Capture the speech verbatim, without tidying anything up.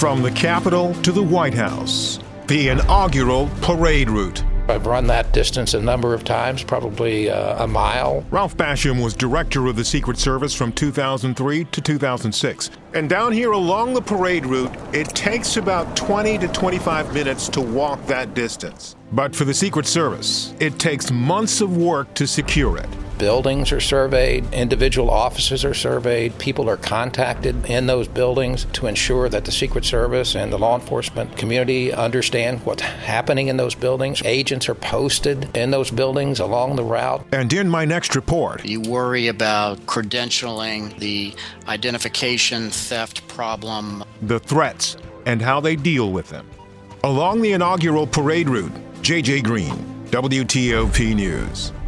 From the Capitol to the White House, the inaugural parade route. I've run that distance a number of times, probably uh, a mile. Ralph Basham was director of the Secret Service from two thousand three to two thousand six. And down here along the parade route, it takes about twenty to twenty-five minutes to walk that distance. But for the Secret Service, it takes months of work to secure it. Buildings are surveyed, individual offices are surveyed, people are contacted in those buildings to ensure that the Secret Service and the law enforcement community understand what's happening in those buildings. Agents are posted in those buildings along the route. And in my next report, you worry about credentialing, the identification theft problem, the threats, and how they deal with them. Along the inaugural parade route, J J Green, W T O P News.